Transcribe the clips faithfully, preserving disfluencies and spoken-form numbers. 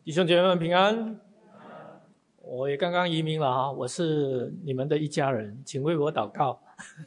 弟兄姐妹们平安。我也刚刚移民了啊，我是你们的一家人，请为我祷告。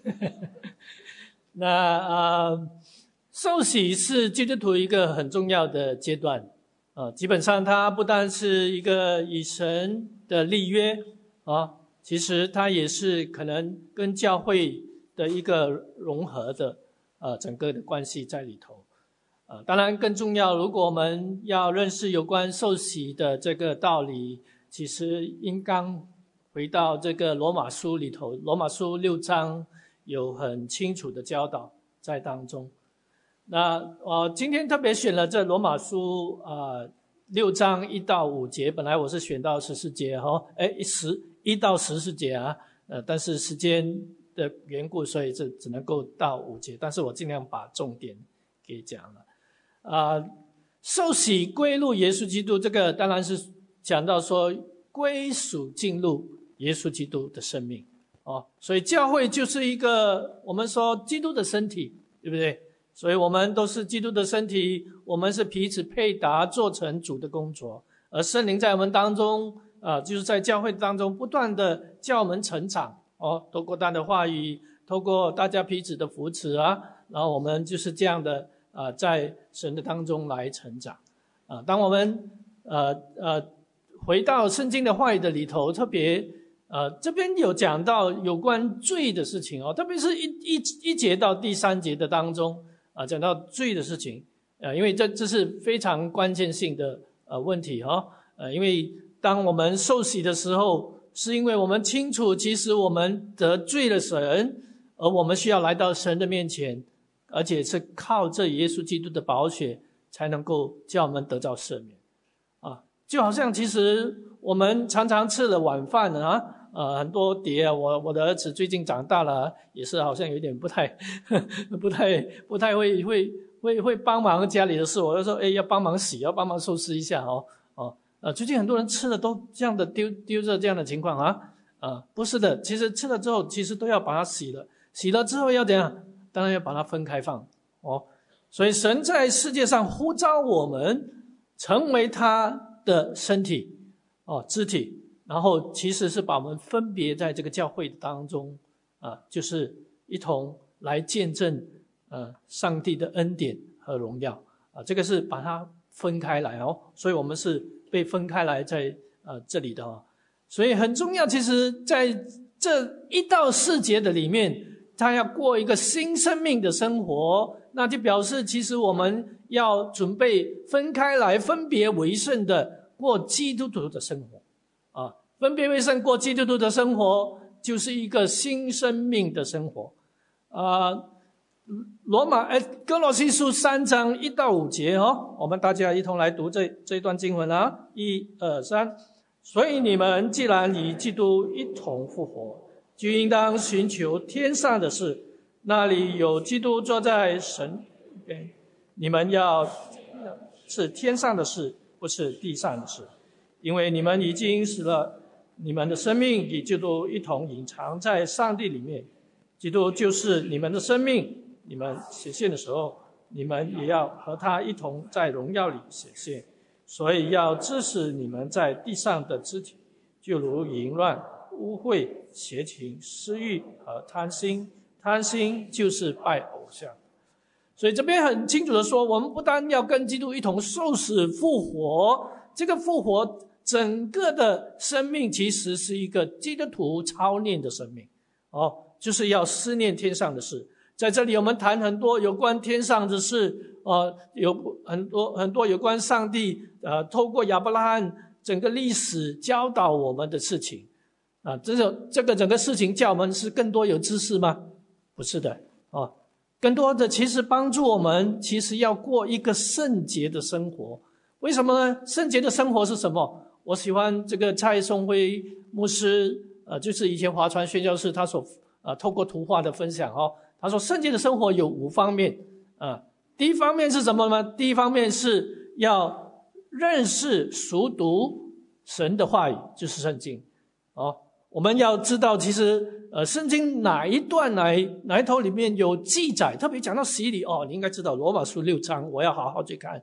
那呃，受洗是基督徒一个很重要的阶段啊，基本上它不单是一个与神的立约啊，其实它也是可能跟教会的一个融合的呃整个的关系在里头。呃，当然更重要，如果我们要认识有关受洗的这个道理，其实应当回到这个罗马书里头，罗马书六章有很清楚的教导在当中。那呃，今天特别选了这罗马书呃六章一到五节，本来我是选到十四节哈，哎十一到十四节啊，呃，但是时间的缘故，所以这只能够到五节，但是我尽量把重点给讲了。啊、呃，受洗归入耶稣基督，这个当然是讲到说归属进入耶稣基督的生命哦，所以教会就是一个我们说基督的身体，对不对？所以我们都是基督的身体，我们是彼此配搭，做成主的工作，而圣灵在我们当中啊、呃，就是在教会当中不断的叫我们成长哦，透过他的话语，透过大家彼此的扶持啊，然后我们就是这样的啊、呃，在神的当中来成长啊、呃。当我们呃呃回到圣经的话语的里头，特别呃这边有讲到有关罪的事情哦，特别是一一一节到第三节的当中啊、呃，讲到罪的事情，呃，因为这这是非常关键性的呃问题哦，呃，因为当我们受洗的时候，是因为我们清楚其实我们得罪了神，而我们需要来到神的面前。而且是靠这耶稣基督的宝血才能够叫我们得到赦免啊，就好像其实我们常常吃了晚饭啊，呃，很多碟啊，我我的儿子最近长大了，也是好像有点不太不太不太会会会会帮忙家里的事，我就说哎要帮忙洗，要帮忙收拾一下哦哦，呃，最近很多人吃了都这样的丢丢着这样的情况啊啊、呃，不是的，其实吃了之后其实都要把它洗了，洗了之后要怎样？当然要把它分开放哦，所以神在世界上呼召我们成为他的身体哦，肢体，然后其实是把我们分别在这个教会当中啊，就是一同来见证呃上帝的恩典和荣耀啊，这个是把它分开来哦，所以我们是被分开来在呃这里的哦，所以很重要。其实在这一到四节的里面，他要过一个新生命的生活，那就表示其实我们要准备分开来分别为圣的过基督徒的生活啊，分别为圣过基督徒的生活就是一个新生命的生活啊。罗马哎，哥罗西书三章一到五节哦，我们大家一同来读这这一段经文啊，一二三。所以你们既然与基督一同复活，就应当寻求天上的事，那里有基督坐在神边。你们要是天上的事，不是地上的事，因为你们已经死了，你们的生命与基督一同隐藏在上帝里面。基督就是你们的生命，你们显现的时候，你们也要和他一同在荣耀里显现。所以要致死你们在地上的肢体，就如淫乱、污秽、邪情、私欲和贪心。贪心就是拜偶像。所以这边很清楚的说，我们不但要跟基督一同受死复活，这个复活整个的生命其实是一个基督徒操练的生命哦，就是要思念天上的事。在这里我们谈很多有关天上的事，呃，有很多很多有关上帝呃透过亚伯拉罕整个历史教导我们的事情啊，这个这个整个事情叫我们是更多有知识吗？不是的哦，更多的其实帮助我们其实要过一个圣洁的生活。为什么呢？圣洁的生活是什么？我喜欢这个蔡松辉牧师呃就是以前华传宣教士他所呃透过图画的分享哦，他说圣洁的生活有五方面啊，第一方面是什么呢？第一方面是要认识熟读神的话语，就是圣经哦。我们要知道其实呃圣经哪一段哪一哪一头里面有记载，特别讲到洗礼哦，你应该知道罗马书六章，我要好好去看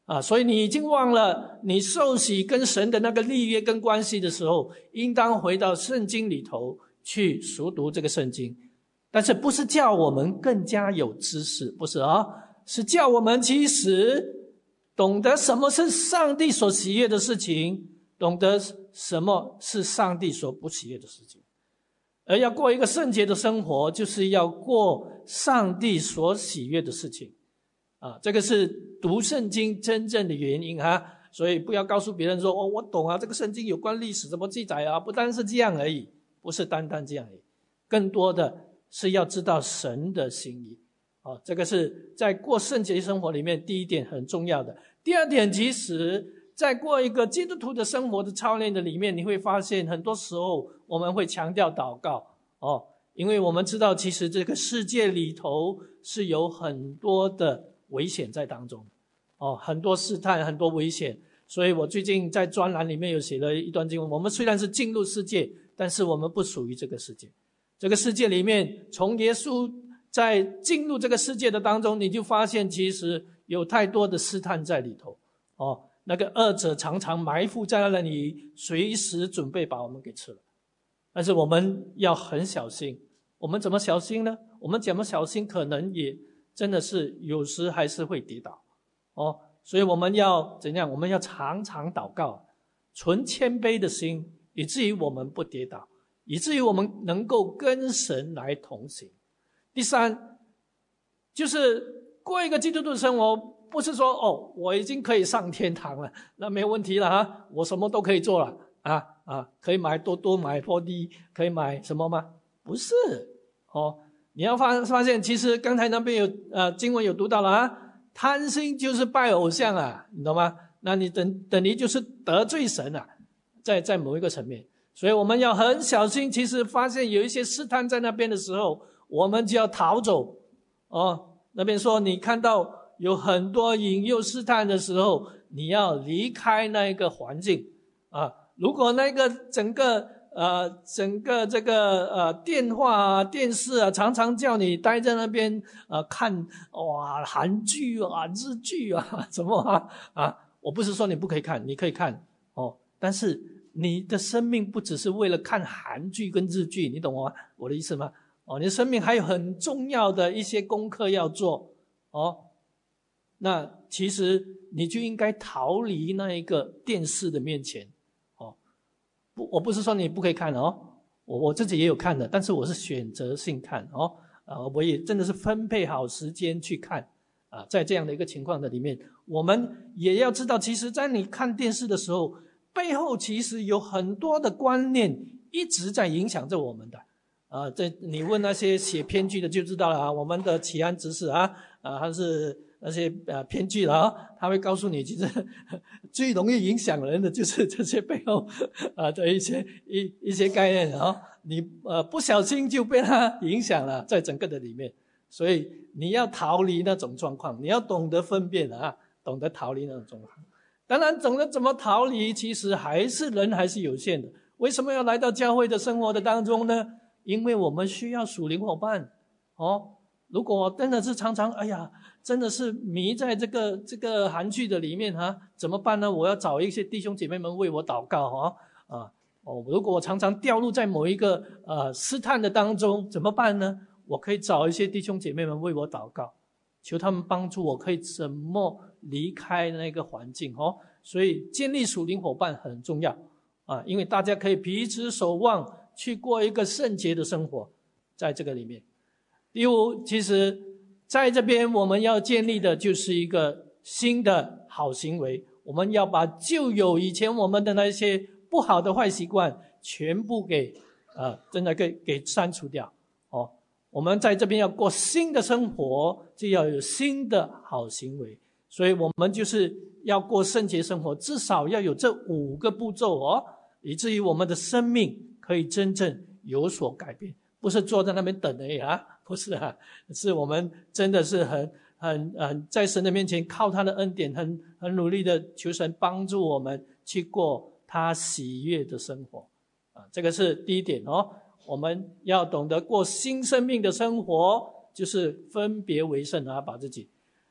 啊，所以你已经忘了你受洗跟神的那个立约跟关系的时候，应当回到圣经里头去熟读这个圣经。但是不是叫我们更加有知识，不是啊，是叫我们其实懂得什么是上帝所喜悦的事情，懂得什么是上帝所不喜悦的事情。而要过一个圣洁的生活，就是要过上帝所喜悦的事情啊，这个是读圣经真正的原因啊。所以不要告诉别人说哦，我懂啊，这个圣经有关历史怎么记载啊，不单是这样而已，不是单单这样而已，更多的是要知道神的心意啊，这个是在过圣洁生活里面第一点很重要的。第二点，其实在过一个基督徒的生活的操练的里面，你会发现很多时候我们会强调祷告哦，因为我们知道其实这个世界里头是有很多的危险在当中哦，很多试探，很多危险。所以我最近在专栏里面有写了一段经文，我们虽然是进入世界，但是我们不属于这个世界。这个世界里面，从耶稣在进入这个世界的当中，你就发现其实有太多的试探在里头哦，那个恶者常常埋伏在那里，随时准备把我们给吃了。但是我们要很小心，我们怎么小心呢？我们怎么小心，可能也真的是有时还是会跌倒哦。所以我们要怎样？我们要常常祷告，存谦卑的心，以至于我们不跌倒，以至于我们能够跟神来同行。第三，就是过一个基督徒的生活，不是说哦，我已经可以上天堂了，那没有问题了啊，我什么都可以做了啊啊，可以买多多买多低，可以买什么吗？不是哦，你要发发现，其实刚才那边有呃经文有读到了啊，贪心就是拜偶像啊，你懂吗？那你等等于就是得罪神啊，在在某一个层面。所以我们要很小心，其实发现有一些试探在那边的时候，我们就要逃走哦。那边说你看到有很多引诱试探的时候，你要离开那个环境啊。如果那个整个呃整个这个呃电话啊电视啊常常叫你待在那边呃看哇韩剧啊日剧啊什么啊啊，我不是说你不可以看，你可以看哦，但是你的生命不只是为了看韩剧跟日剧，你懂吗？我的意思吗？哦，你的生命还有很重要的一些功课要做哦。那其实你就应该逃离那一个电视的面前哦。不，我不是说你不可以看哦，我我自己也有看的，但是我是选择性看哦。啊，我也真的是分配好时间去看啊。在这样的一个情况的里面，我们也要知道，其实在你看电视的时候，背后其实有很多的观念一直在影响着我们的。啊，这你问那些写编剧的就知道了啊，我们的奇安执事啊，啊，他是那些呃编剧了啊，他会告诉你，其实最容易影响人的就是这些背后啊的一些一一些概念啊，你呃不小心就被他影响了，在整个的里面，所以你要逃离那种状况，你要懂得分辨啊，懂得逃离那种状况。当然，懂得怎么逃离，其实还是人还是有限的。为什么要来到教会的生活的当中呢？因为我们需要属灵伙伴哦。如果真的是常常哎呀真的是迷在这个这个韩剧的里面啊，怎么办呢？我要找一些弟兄姐妹们为我祷告哦啊哦，如果我常常掉入在某一个呃试探的当中，怎么办呢？我可以找一些弟兄姐妹们为我祷告，求他们帮助我可以怎么离开那个环境哦。所以建立属灵伙伴很重要啊，因为大家可以彼此守望，去过一个圣洁的生活，在这个里面。第五，其实在这边我们要建立的就是一个新的好行为，我们要把旧有以前我们的那些不好的坏习惯全部给呃真的给给删除掉哦。我们在这边要过新的生活，就要有新的好行为，所以我们就是要过圣洁生活，至少要有这五个步骤哦，以至于我们的生命可以真正有所改变，不是坐在那边等而已啊，不是啊，是我们真的是很很很在神的面前靠他的恩典，很很努力的求神帮助我们去过他喜悦的生活啊，这个是第一点哦。我们要懂得过新生命的生活，就是分别为圣啊，把自己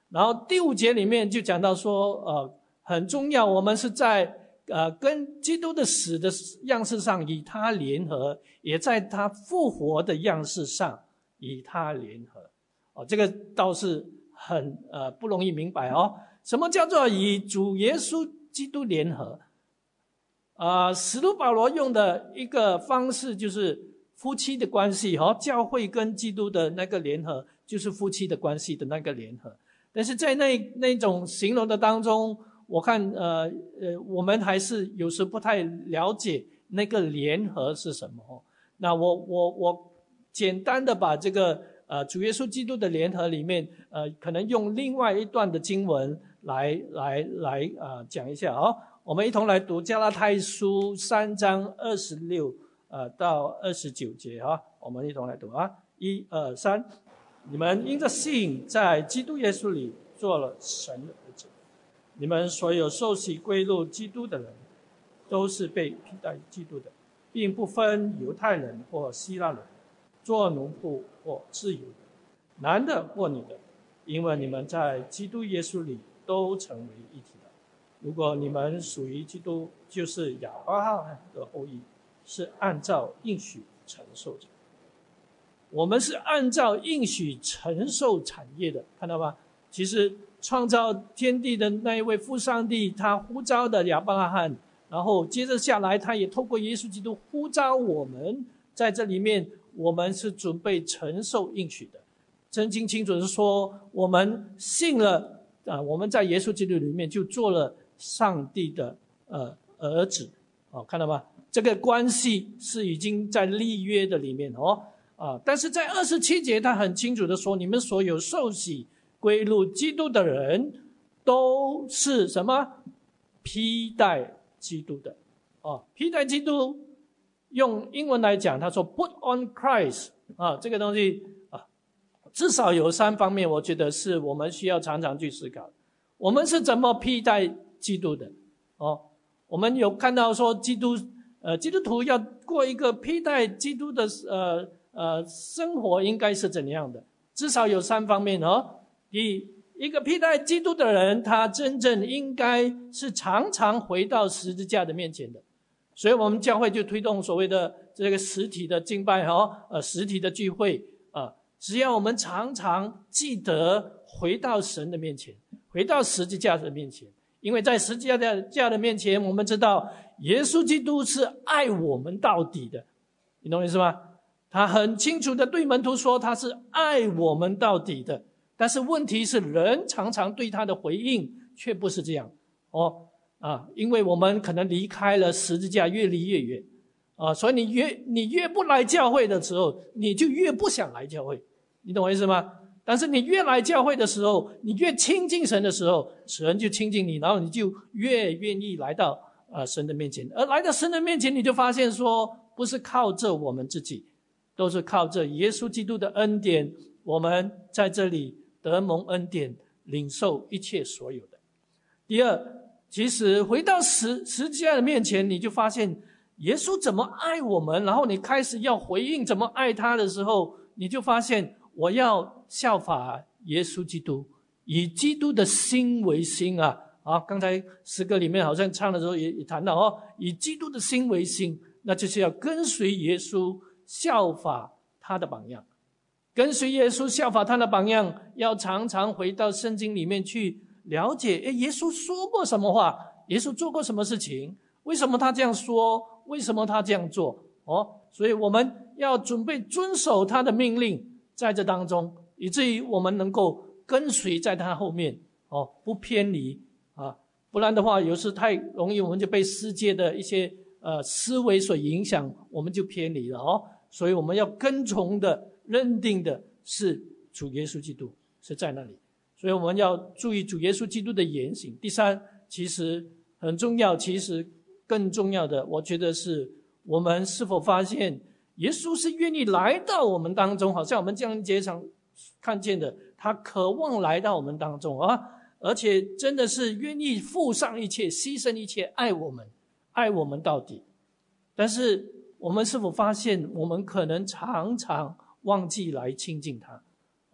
然后第五节里面就讲到说，呃，很重要，我们是在呃跟基督的死的样式上与他联合，也在他复活的样式上与他联合。哦，这个倒是很呃不容易明白哦。什么叫做与主耶稣基督联合？呃，使徒保罗用的一个方式就是夫妻的关系，哦，教会跟基督的那个联合，就是夫妻的关系的那个联合。但是在那那种形容的当中，我看呃呃，我们还是有时不太了解那个联合是什么。那我我我简单的把这个呃主耶稣基督的联合里面，呃，可能用另外一段的经文来来来呃讲一下啊。我们一同来读加拉太书三章二十六呃到二十九节啊，我们一同来读啊，一二三。你们因着信在基督耶稣里做了神的儿子，你们所有受洗归入基督的人，都是被披戴基督的，并不分犹太人或希腊人，做奴仆或自由的，男的或女的，因为你们在基督耶稣里都成为一体了。如果你们属于基督，就是亚伯拉罕的后裔，是按照应许承受者。我们是按照应许承受产业的，看到吗？其实创造天地的那一位父上帝，他呼召的亚伯拉罕，然后接着下来他也透过耶稣基督呼召我们，在这里面我们是准备承受应许的。圣经清楚是说，我们信了啊，我们在耶稣基督里面就做了上帝的呃儿子。哦，看到吗？这个关系是已经在立约的里面哦。啊！但是在二十七节他很清楚的说，你们所有受洗归入基督的人，都是什么？披戴基督的。哦，披戴基督用英文来讲，他说 put on Christ 啊，这个东西啊，至少有三方面，我觉得是我们需要常常去思考。我们是怎么披戴基督的？哦，我们有看到说基督呃基督徒要过一个披戴基督的呃呃，生活应该是怎样的？至少有三方面哦。第一，一个披戴基督的人，他真正应该是常常回到十字架的面前的。所以我们教会就推动所谓的这个实体的敬拜哦，呃，实体的聚会啊、呃。只要我们常常记得回到神的面前，回到十字架的面前，因为在十字架的面前，我们知道耶稣基督是爱我们到底的，你懂我意思吗？他很清楚的对门徒说他是爱我们到底的，但是问题是人常常对他的回应却不是这样哦啊，因为我们可能离开了十字架越离越远啊，所以你越你越不来教会的时候，你就越不想来教会，你懂我意思吗？但是你越来教会的时候，你越亲近神的时候，神就亲近你，然后你就越愿意来到呃神的面前，而来到神的面前，你就发现说不是靠着我们自己，都是靠着耶稣基督的恩典，我们在这里得蒙恩典，领受一切所有的。第二，其实回到十十字架的面前，你就发现耶稣怎么爱我们，然后你开始要回应怎么爱他的时候，你就发现我要效法耶稣基督，以基督的心为心啊！啊，刚才诗歌里面好像唱的时候也也谈到哦，以基督的心为心，那就是要跟随耶稣，效法他的榜样，跟随耶稣效法他的榜样，要常常回到圣经里面去了解，诶，耶稣说过什么话，耶稣做过什么事情，为什么他这样说，为什么他这样做哦，所以我们要准备遵守他的命令，在这当中，以至于我们能够跟随在他后面哦，不偏离啊，不然的话有时太容易我们就被世界的一些呃思维所影响，我们就偏离了哦。所以我们要跟从的认定的是主耶稣基督是在那里，所以我们要注意主耶稣基督的言行。第三，其实很重要，其实更重要的我觉得是我们是否发现耶稣是愿意来到我们当中，好像我们这样节常看见的，他渴望来到我们当中啊，而且真的是愿意付上一切，牺牲一切，爱我们，爱我们到底。但是我们是否发现我们可能常常忘记来亲近他、哦、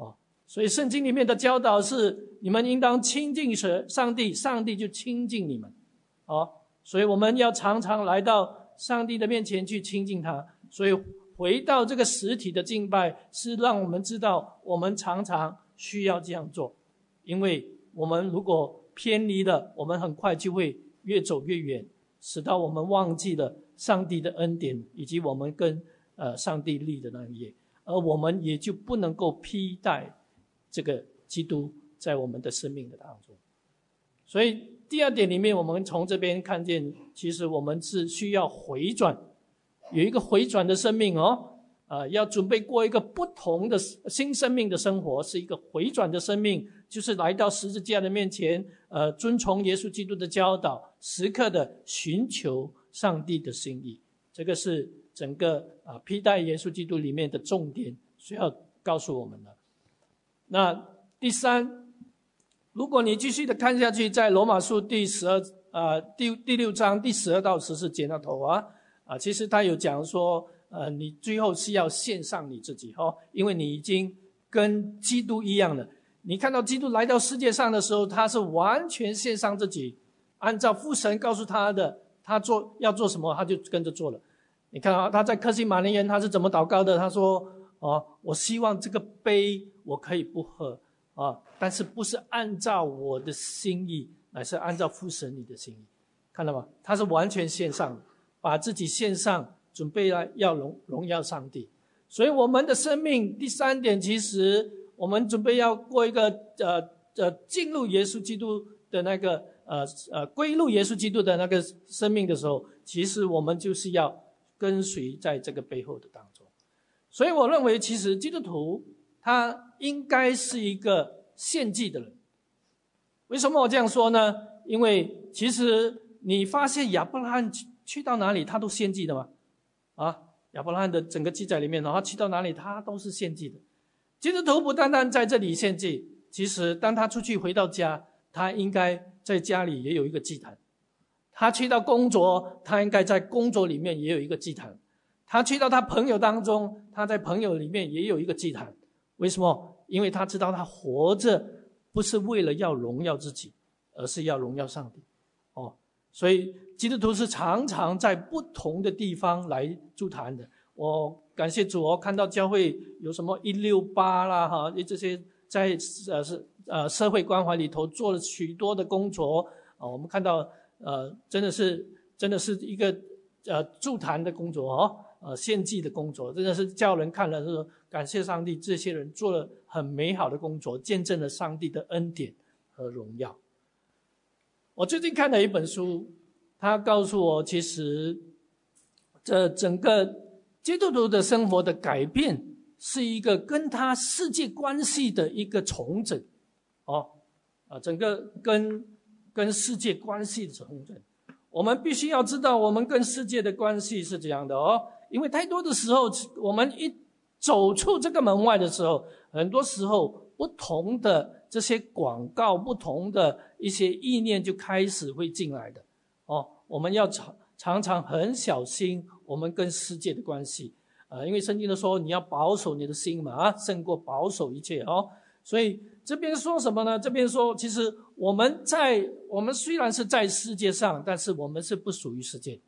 所以圣经里面的教导是，你们应当亲近神上帝，上帝就亲近你们。哦，所以我们要常常来到上帝的面前去亲近他。所以回到这个实体的敬拜，是让我们知道我们常常需要这样做，因为我们如果偏离了，我们很快就会越走越远，使到我们忘记了上帝的恩典，以及我们跟呃上帝立的那一页，而我们也就不能够披戴这个基督在我们的生命的当中。所以第二点里面，我们从这边看见，其实我们是需要回转，有一个回转的生命哦，呃，要准备过一个不同的新生命的生活，是一个回转的生命，就是来到十字架的面前，呃，遵从耶稣基督的教导，时刻的寻求上帝的心意。这个是整个啊、呃、披戴耶稣基督里面的重点，需要告诉我们的。那第三，如果你继续的看下去，在罗马书第十二啊第第六章第十二到十四节那头啊啊，其实他有讲说，呃，你最后是要献上你自己哦，因为你已经跟基督一样了。你看到基督来到世界上的时候，他是完全献上自己，按照父神告诉他的，他做要做什么，他就跟着做了。你看啊，他在客西马尼园他是怎么祷告的？他说：“哦，我希望这个杯我可以不喝啊，但是不是按照我的心意，乃是按照父神你的心意。”看到吗？他是完全献上，把自己献上，准备来要荣荣耀上帝。所以我们的生命第三点，其实我们准备要过一个呃呃进入耶稣基督的那个呃呃归入耶稣基督的那个生命的时候，其实我们就是要跟随在这个背后的当中。所以我认为，其实基督徒他应该是一个献祭的人。为什么我这样说呢？因为其实你发现亚伯拉罕去到哪里他都献祭的嘛，啊，亚伯拉罕的整个记载里面，然后去到哪里他都是献祭的。基督徒不单单在这里献祭，其实当他出去回到家，他应该在家里也有一个祭坛。他去到工作，他应该在工作里面也有一个祭坛。他去到他朋友当中，他在朋友里面也有一个祭坛。为什么？因为他知道他活着不是为了要荣耀自己，而是要荣耀上帝。哦，所以基督徒是常常在不同的地方来筑坛的。我感谢主哦，看到教会有什么一六八啦哈，这些在呃是呃社会关怀里头做了许多的工作啊，我们看到呃真的是真的是一个呃筑坛的工作哦，呃献祭的工作，真的是叫人看了是说感谢上帝，这些人做了很美好的工作，见证了上帝的恩典和荣耀。我最近看了一本书，他告诉我，其实这整个基督徒的生活的改变是一个跟他世界关系的一个重整，哦，啊，整个跟跟世界关系的重整。我们必须要知道，我们跟世界的关系是这样的哦，因为太多的时候，我们一走出这个门外的时候，很多时候不同的这些广告，不同的一些意念就开始会进来的哦。我们要常常常很小心我们跟世界的关系，呃，因为圣经都说你要保守你的心嘛，啊，胜过保守一切哦。所以这边说什么呢？这边说，其实我们在我们虽然是在世界上，但是我们是不属于世界。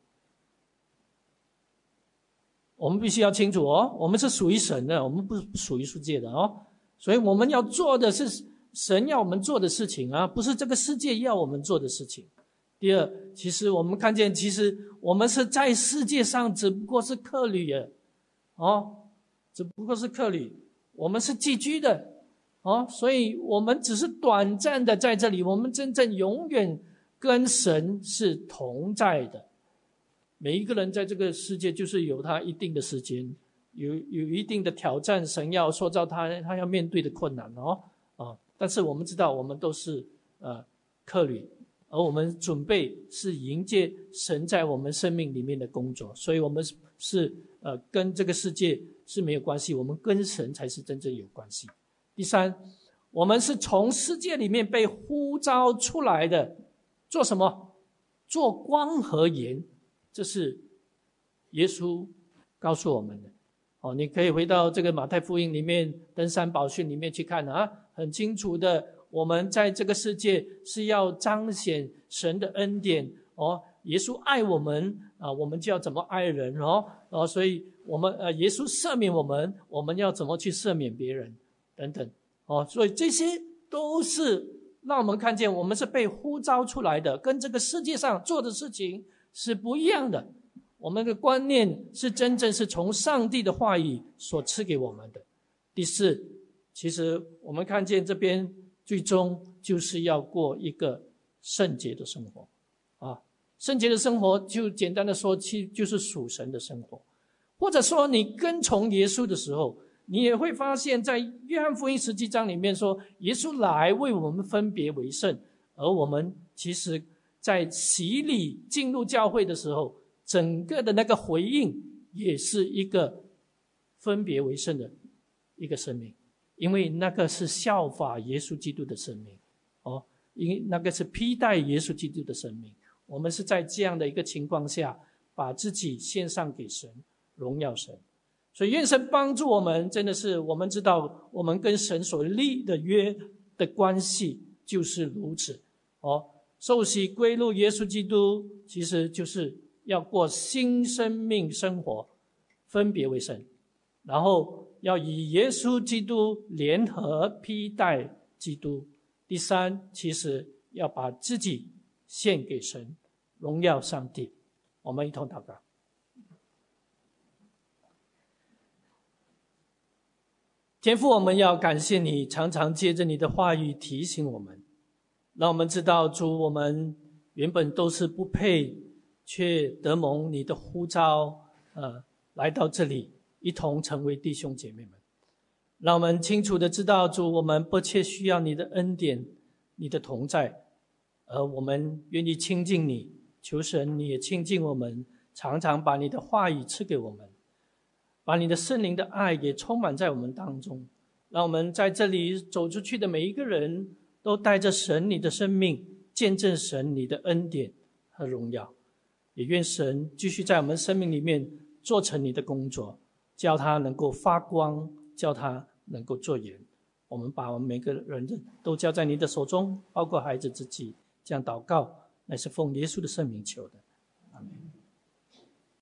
我们必须要清楚哦，我们是属于神的，我们不属于世界的哦。所以我们要做的是神要我们做的事情啊，不是这个世界要我们做的事情。第二，其实我们看见，其实我们是在世界上只不过是客旅啊，哦，只不过是客旅，我们是寄居的哦，所以我们只是短暂的在这里，我们真正永远跟神是同在的。每一个人在这个世界就是有他一定的时间，有有一定的挑战，神要塑造他他要面对的困难哦啊，但是我们知道我们都是呃客旅，而我们准备是迎接神在我们生命里面的工作，所以我们是呃跟这个世界是没有关系，我们跟神才是真正有关系。第三，我们是从世界里面被呼召出来的，做什么？做光和盐，这是耶稣告诉我们的。 哦，你可以回到这个马太福音里面登山宝训里面去看啊，很清楚的，我们在这个世界是要彰显神的恩典哦。耶稣爱我们啊，我们就要怎么爱人哦，哦，所以我们呃，耶稣赦免我们，我们要怎么去赦免别人等等哦，所以这些都是让我们看见我们是被呼召出来的，跟这个世界上做的事情是不一样的。我们的观念是真正是从上帝的话语所赐给我们的。第四，其实我们看见这边最终就是要过一个圣洁的生活啊，圣洁的生活就简单的说，其就是属神的生活。或者说你跟从耶稣的时候，你也会发现在约翰福音十七章里面说，耶稣来为我们分别为圣，而我们其实在洗礼进入教会的时候，整个的那个回应也是一个分别为圣的一个生命，因为那个是效法耶稣基督的生命哦，因为那个是披戴耶稣基督的生命。我们是在这样的一个情况下，把自己献上给神，荣耀神。所以愿神帮助我们，真的是我们知道我们跟神所立的约的关系就是如此哦。受洗归入耶稣基督，其实就是要过新生命生活，分别为圣，然后要以耶稣基督联合披戴基督。第三，其实要把自己献给神，荣耀上帝。我们一同祷告。天父，我们要感谢你，常常借着你的话语提醒我们，让我们知道主，我们原本都是不配，却得蒙你的呼召，呃，来到这里，一同成为弟兄姐妹们。让我们清楚的知道，主，我们迫切需要你的恩典，你的同在，而我们愿意亲近你，求神你也亲近我们，常常把你的话语赐给我们，把你的圣灵的爱也充满在我们当中，让我们在这里走出去的每一个人都带着神你的生命，见证神你的恩典和荣耀。也愿神继续在我们生命里面做成你的工作，叫它能够发光，叫它能够做盐。我们把我们每个人都交在你的手中，包括孩子自己，这样祷告乃是奉耶稣的圣名求的，阿们。